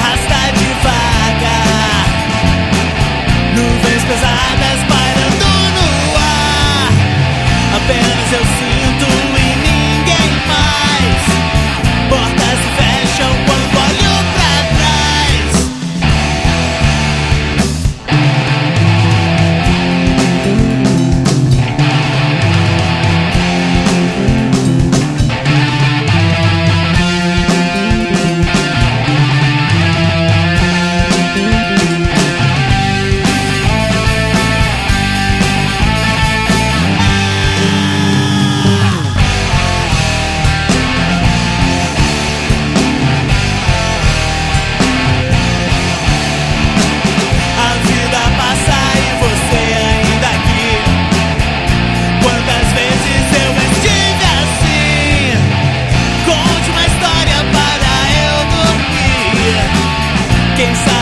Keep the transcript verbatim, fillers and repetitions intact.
arrasta devagar. Nuvens pesadas pairando no ar. Apenas eu sinto e ninguém mais. Portas se fecham quando olho pra trás. A vida passa e você ainda aqui. Quantas vezes eu estive assim? Conte uma história para eu dormir. Quem sabe